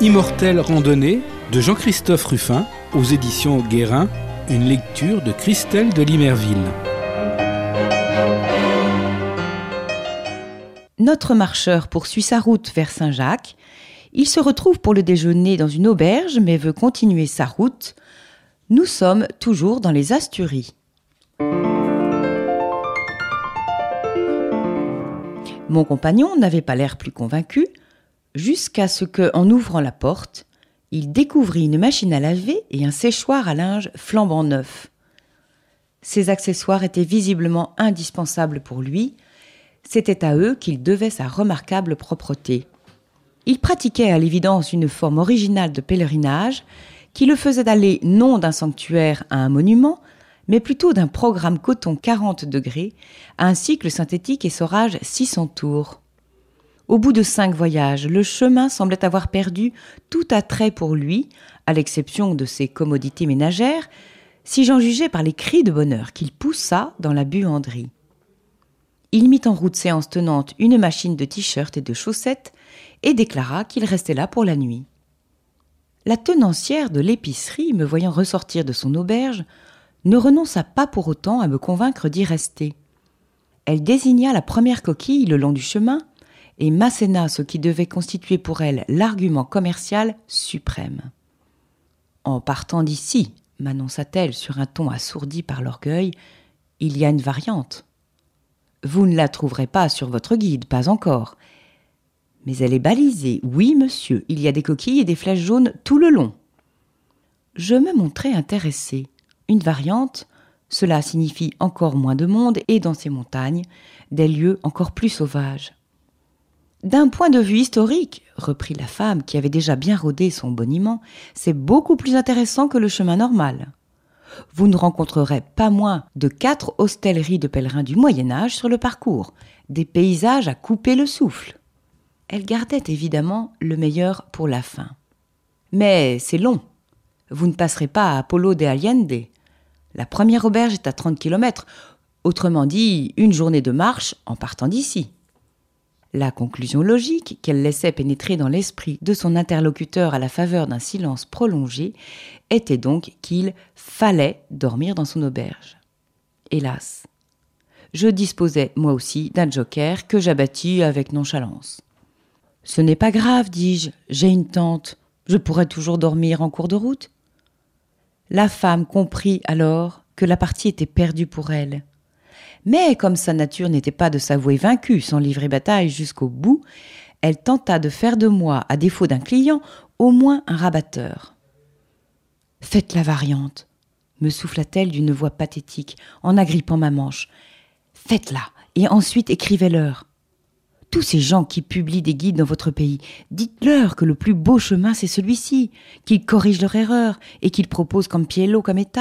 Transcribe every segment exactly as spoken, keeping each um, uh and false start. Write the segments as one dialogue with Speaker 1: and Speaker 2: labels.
Speaker 1: Immortelle randonnée de Jean-Christophe Ruffin aux éditions Guérin, une lecture de Christelle de Limerville.
Speaker 2: Notre marcheur poursuit sa route vers Saint-Jacques. Il se retrouve pour le déjeuner dans une auberge, mais veut continuer sa route. Nous sommes toujours dans les Asturies. Mon compagnon n'avait pas l'air plus convaincu, jusqu'à ce que, en ouvrant la porte, il découvrit une machine à laver et un séchoir à linge flambant neuf. Ces accessoires étaient visiblement indispensables pour lui. C'était à eux qu'il devait sa remarquable propreté. Il pratiquait à l'évidence une forme originale de pèlerinage qui le faisait aller non d'un sanctuaire à un monument, mais plutôt d'un programme coton quarante degrés à un cycle synthétique essorage six cents tours. Au bout de cinq voyages, le chemin semblait avoir perdu tout attrait pour lui, à l'exception de ses commodités ménagères, si j'en jugeais par les cris de bonheur qu'il poussa dans la buanderie. Il mit en route séance tenante une machine de t-shirts et de chaussettes et déclara qu'il restait là pour la nuit. La tenancière de l'épicerie, me voyant ressortir de son auberge, ne renonça pas pour autant à me convaincre d'y rester. Elle désigna la première coquille le long du chemin et m'asséna ce qui devait constituer pour elle l'argument commercial suprême. « En partant d'ici, m'annonça-t-elle sur un ton assourdi par l'orgueil, il y a une variante. Vous ne la trouverez pas sur votre guide, pas encore. Mais elle est balisée. Oui, monsieur, il y a des coquilles et des flèches jaunes tout le long. » Je me montrai intéressée. Une variante, cela signifie encore moins de monde et dans ces montagnes, des lieux encore plus sauvages. D'un point de vue historique, reprit la femme qui avait déjà bien rodé son boniment, c'est beaucoup plus intéressant que le chemin normal. Vous ne rencontrerez pas moins de quatre hostelleries de pèlerins du Moyen-Âge sur le parcours, des paysages à couper le souffle. Elle gardait évidemment le meilleur pour la fin. Mais c'est long. Vous ne passerez pas à Polo de Allende. La première auberge est à trente kilomètres, autrement dit une journée de marche en partant d'ici. La conclusion logique qu'elle laissait pénétrer dans l'esprit de son interlocuteur à la faveur d'un silence prolongé était donc qu'il fallait dormir dans son auberge. Hélas, je disposais moi aussi d'un joker que j'abattis avec nonchalance. « Ce n'est pas grave, dis-je, j'ai une tente, je pourrais toujours dormir en cours de route. » La femme comprit alors que la partie était perdue pour elle. Mais comme sa nature n'était pas de s'avouer vaincue sans livrer bataille jusqu'au bout, elle tenta de faire de moi, à défaut d'un client, au moins un rabatteur. « Faites la variante », me souffla-t-elle d'une voix pathétique en agrippant ma manche. « Faites-la et ensuite écrivez-leur. Tous ces gens qui publient des guides dans votre pays, dites-leur que le plus beau chemin c'est celui-ci, qu'ils corrigent leur erreur et qu'ils proposent Campiello comme étape. »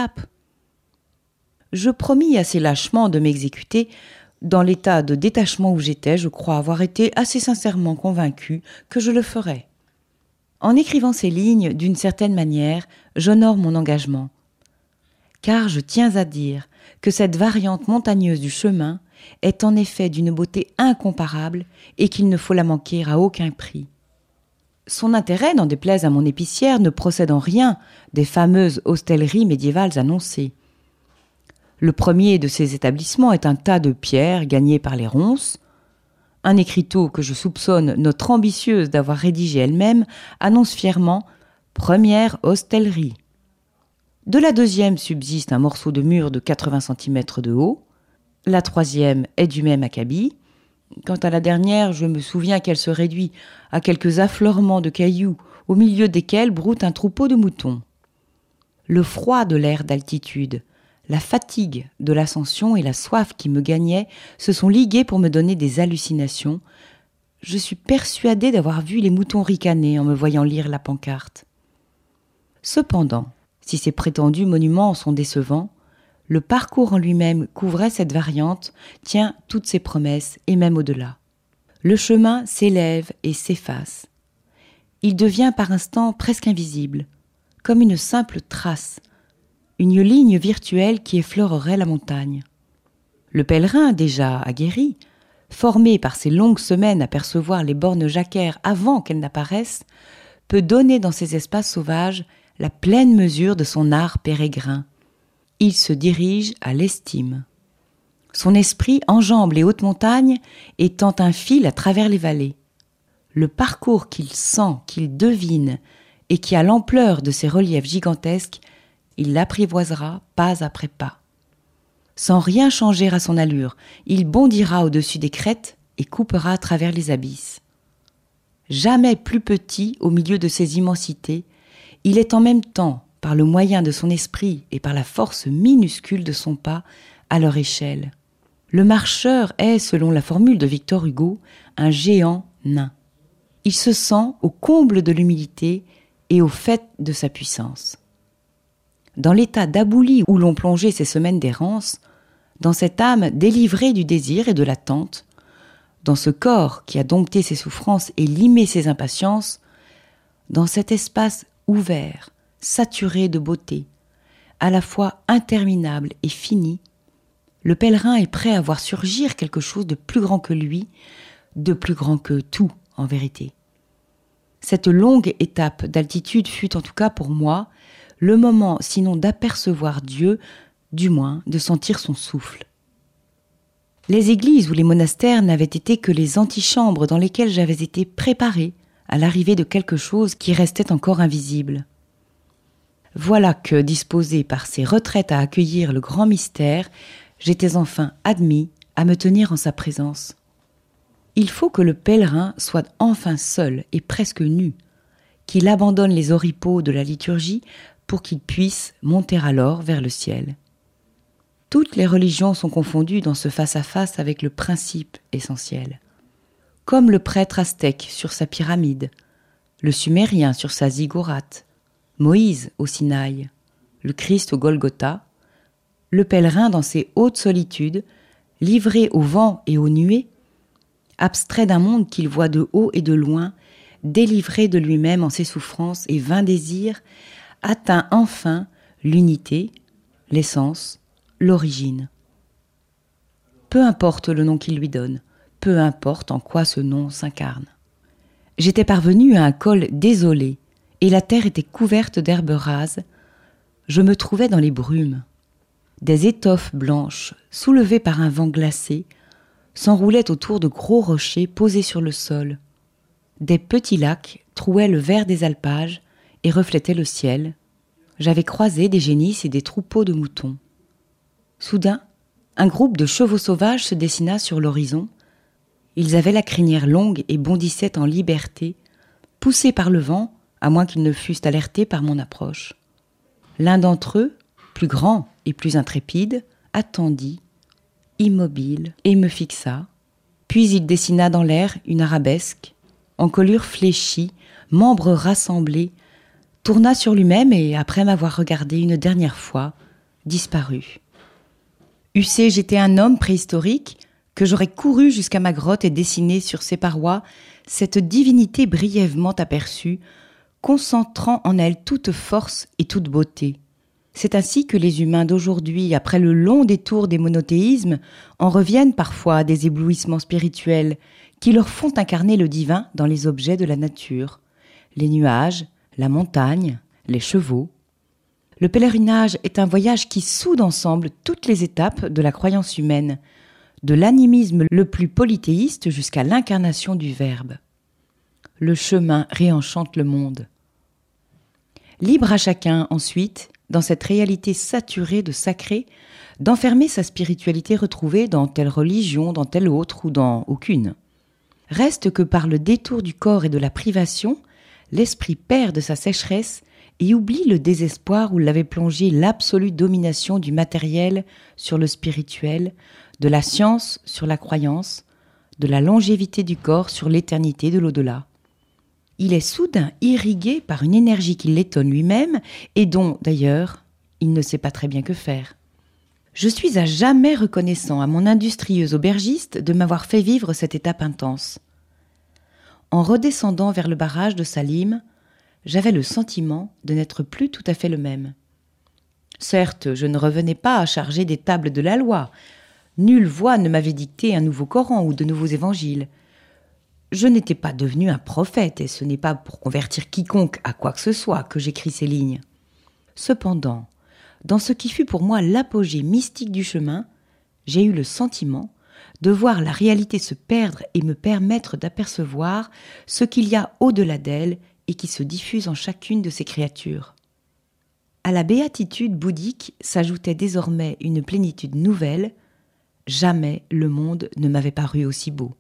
Speaker 2: Je promis assez lâchement de m'exécuter. Dans l'état de détachement où j'étais, je crois avoir été assez sincèrement convaincue que je le ferais. En écrivant ces lignes, d'une certaine manière, j'honore mon engagement. Car je tiens à dire que cette variante montagneuse du chemin est en effet d'une beauté incomparable et qu'il ne faut la manquer à aucun prix. Son intérêt, n'en déplaise à mon épicière, ne procède en rien des fameuses hostelleries médiévales annoncées. Le premier de ces établissements est un tas de pierres gagnées par les ronces. Un écriteau que je soupçonne notre ambitieuse d'avoir rédigé elle-même annonce fièrement « Première hostellerie ». De la deuxième subsiste un morceau de mur de quatre-vingts centimètres de haut. La troisième est du même acabit. Quant à la dernière, je me souviens qu'elle se réduit à quelques affleurements de cailloux au milieu desquels broute un troupeau de moutons. Le froid de l'air d'altitude, la fatigue de l'ascension et la soif qui me gagnait se sont ligués pour me donner des hallucinations. Je suis persuadée d'avoir vu les moutons ricaner en me voyant lire la pancarte. Cependant, si ces prétendus monuments sont décevants, le parcours en lui-même couvrait cette variante, tient toutes ses promesses et même au-delà. Le chemin s'élève et s'efface. Il devient par instants presque invisible, comme une simple trace, une ligne virtuelle qui effleurerait la montagne. Le pèlerin, déjà aguerri, formé par ces longues semaines à percevoir les bornes jacquères avant qu'elles n'apparaissent, peut donner dans ces espaces sauvages la pleine mesure de son art pérégrin. Il se dirige à l'estime. Son esprit enjambe les hautes montagnes et tend un fil à travers les vallées. Le parcours qu'il sent, qu'il devine et qui a l'ampleur de ces reliefs gigantesques, il l'apprivoisera pas après pas. Sans rien changer à son allure, il bondira au-dessus des crêtes et coupera à travers les abysses. Jamais plus petit au milieu de ces immensités, il est en même temps, par le moyen de son esprit et par la force minuscule de son pas, à leur échelle. Le marcheur est, selon la formule de Victor Hugo, un géant nain. Il se sent au comble de l'humilité et au fait de sa puissance. Dans l'état d'abouli où l'on plongeait ses semaines d'errance, dans cette âme délivrée du désir et de l'attente, dans ce corps qui a dompté ses souffrances et limé ses impatiences, dans cet espace ouvert, saturé de beauté, à la fois interminable et fini, le pèlerin est prêt à voir surgir quelque chose de plus grand que lui, de plus grand que tout en vérité. Cette longue étape d'altitude fut en tout cas pour moi le moment sinon d'apercevoir Dieu, du moins de sentir son souffle. Les églises ou les monastères n'avaient été que les antichambres dans lesquelles j'avais été préparé à l'arrivée de quelque chose qui restait encore invisible. Voilà que, disposé par ces retraites à accueillir le grand mystère, j'étais enfin admis à me tenir en sa présence. Il faut que le pèlerin soit enfin seul et presque nu, qu'il abandonne les oripeaux de la liturgie pour qu'il puisse monter alors vers le ciel. Toutes les religions sont confondues dans ce face-à-face avec le principe essentiel. Comme le prêtre aztèque sur sa pyramide, le sumérien sur sa ziggourate, Moïse au Sinaï, le Christ au Golgotha, le pèlerin dans ses hautes solitudes, livré au vent et aux nuées, abstrait d'un monde qu'il voit de haut et de loin, délivré de lui-même en ses souffrances et vains désirs, atteint enfin l'unité, l'essence, l'origine. Peu importe le nom qu'il lui donne, peu importe en quoi ce nom s'incarne. J'étais parvenu à un col désolé, et la terre était couverte d'herbes rases. Je me trouvais dans les brumes. Des étoffes blanches, soulevées par un vent glacé, s'enroulaient autour de gros rochers posés sur le sol. Des petits lacs trouaient le vert des alpages et reflétaient le ciel. J'avais croisé des génisses et des troupeaux de moutons. Soudain, un groupe de chevaux sauvages se dessina sur l'horizon. Ils avaient la crinière longue et bondissaient en liberté, poussés par le vent, à moins qu'ils ne fussent alertés par mon approche. L'un d'entre eux, plus grand et plus intrépide, attendit, immobile, et me fixa. Puis il dessina dans l'air une arabesque, encolure fléchie, membres rassemblés, tourna sur lui-même et, après m'avoir regardé une dernière fois, disparut. Eussé-je été un homme préhistorique, que j'aurais couru jusqu'à ma grotte et dessiné sur ses parois cette divinité brièvement aperçue, concentrant en elle toute force et toute beauté. C'est ainsi que les humains d'aujourd'hui, après le long détour des monothéismes, en reviennent parfois à des éblouissements spirituels qui leur font incarner le divin dans les objets de la nature, les nuages, la montagne, les chevaux. Le pèlerinage est un voyage qui soude ensemble toutes les étapes de la croyance humaine, de l'animisme le plus polythéiste jusqu'à l'incarnation du Verbe. Le chemin réenchante le monde. Libre à chacun, ensuite, dans cette réalité saturée de sacré, d'enfermer sa spiritualité retrouvée dans telle religion, dans telle autre ou dans aucune. Reste que par le détour du corps et de la privation, l'esprit perd de sa sécheresse et oublie le désespoir où l'avait plongé l'absolue domination du matériel sur le spirituel, de la science sur la croyance, de la longévité du corps sur l'éternité de l'au-delà. Il est soudain irrigué par une énergie qui l'étonne lui-même et dont, d'ailleurs, il ne sait pas très bien que faire. Je suis à jamais reconnaissant à mon industrieuse aubergiste de m'avoir fait vivre cette étape intense. En redescendant vers le barrage de Salim, j'avais le sentiment de n'être plus tout à fait le même. Certes, je ne revenais pas à charger des tables de la loi. Nulle voix ne m'avait dicté un nouveau Coran ou de nouveaux évangiles. Je n'étais pas devenu un prophète et ce n'est pas pour convertir quiconque à quoi que ce soit que j'écris ces lignes. Cependant, dans ce qui fut pour moi l'apogée mystique du chemin, j'ai eu le sentiment de voir la réalité se perdre et me permettre d'apercevoir ce qu'il y a au-delà d'elle et qui se diffuse en chacune de ces créatures. À la béatitude bouddhique s'ajoutait désormais une plénitude nouvelle. Jamais le monde ne m'avait paru aussi beau.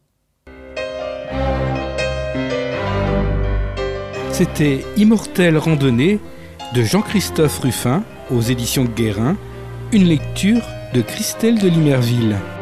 Speaker 1: C'était Immortelle randonnée de Jean-Christophe Ruffin aux éditions Guérin, une lecture de Christelle de Limerville.